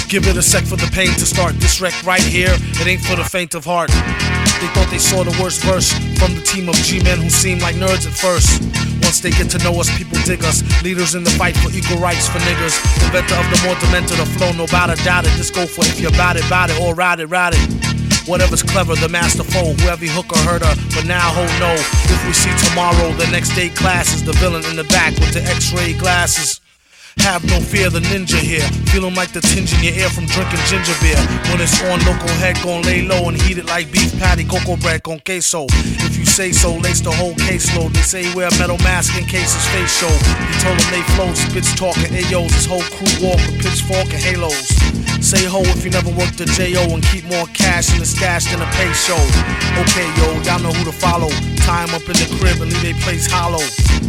Give it a sec for the pain to start. This wreck right here, it ain't for the faint of heart. They thought they saw the worst verse from the team of G-men who seemed like nerds at first. Once they get to know us, people dig us. Leaders in the fight for equal rights for niggas. Inventor of the more demented, the flow, no doubt it. Just go for it if you're about it, or ride it. Whatever's clever, the masterful, whoever hook or hurt her. But now, ho, no. If we see tomorrow, the next day class is the villain in the back with the x-ray glasses. Have no fear, the ninja here. Feeling like the tinge in your ear from drinking ginger beer. When it's on, local head gon' lay low and heat it like beef patty, cocoa bread con queso. If you say so, lace the whole caseload. They say wear a metal mask in case his face show. He told them they flow, spits talking Ayos. His whole crew walk with pitchfork and halos. Say ho if you never worked a J.O. and keep more cash in the stash than a pay show. Okay, yo, y'all know who to follow. Tie him up in the crib and leave they place hollow.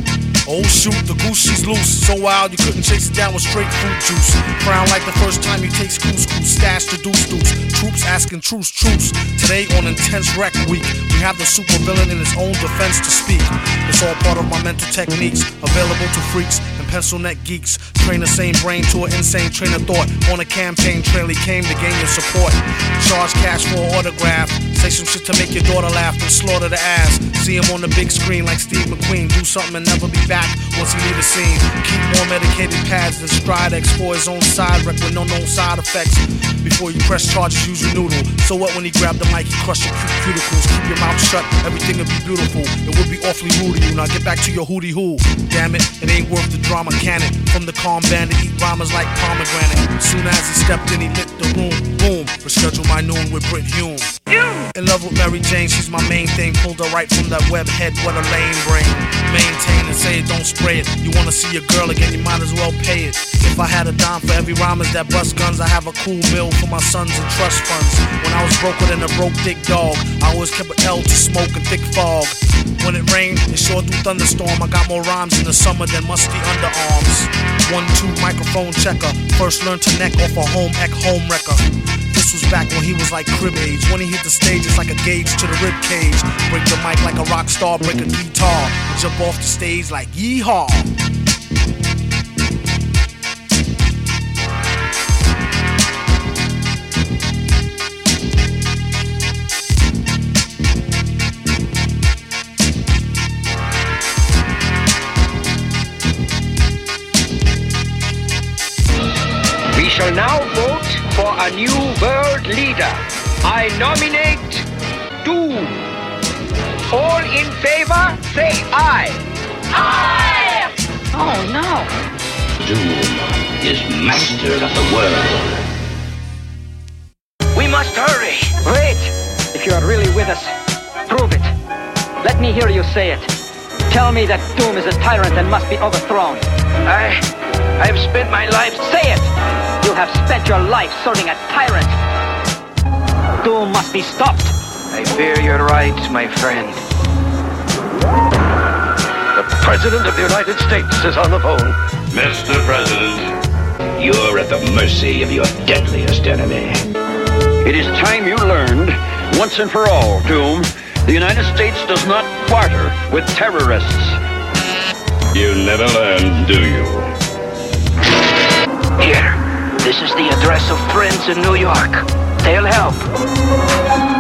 Oh shoot, the goose she's loose. So wild you couldn't chase it down with straight fruit juice. Frown like the first time you taste couscous. Stash the deuce. Troops asking truce. Today on Intense Rec Week, we have the super villain in his own defense to speak. It's all part of my mental techniques, available to freaks and pencil neck geeks. Train the same brain to an insane train of thought. On a campaign trail he came to gain your support. Charge cash for an autograph. Say some shit to make your daughter laugh and slaughter the ass. See him on the big screen like Steve McQueen. Do something and never be back once he leave the scene. Keep more medicated pads than Stridex for his own side wreck with no known side effects. Before you press charges, use your noodle. So what when he grab the mic, he crush your cuticles. Keep your mouth shut, everything will be beautiful. It would be awfully rude of you. Now get back to your hootie hoo. Damn it ain't worth the drama, can it? From the calm band to eat rhymes like pomegranate. Soon as he stepped in, he lit the room. Boom, reschedule my noon with Brit Hume. In love with Mary Jane, she's my main thing. Pulled her right from that web head, what a lame brain. Maintain and say it, don't spray it. You wanna see your girl again, you might as well pay it. If I had a dime for every rhymers that bust guns, I have a cool bill for my sons and trust funds. When I was broker than a broke dick dog, I always kept an L to smoke and thick fog. When it rained, it sure do thunderstorm. I got more rhymes in the summer than musty underarms. 1-2 microphone checker. First learned to neck off a home ec home wrecker. This was back when he was like crib age. When he hit the stage, it's like a gauge to the rib cage. Break the mic like a rock star, break a guitar, and jump off the stage like yeehaw. We shall now vote for a new world leader. I nominate Doom. All in favor, say aye. Aye! Oh no. Doom is master of the world. We must hurry. Wait. If you are really with us, prove it. Let me hear you say it. Tell me that Doom is a tyrant and must be overthrown. I've spent my life. Say it! You have spent your life serving a tyrant. Doom must be stopped. I fear you're right, my friend. The President of the United States is on the phone. Mr. President, you're at the mercy of your deadliest enemy. It is time you learned, once and for all, Doom, the United States does not barter with terrorists. You never learn, do you? Here, this is the address of friends in New York. They'll help.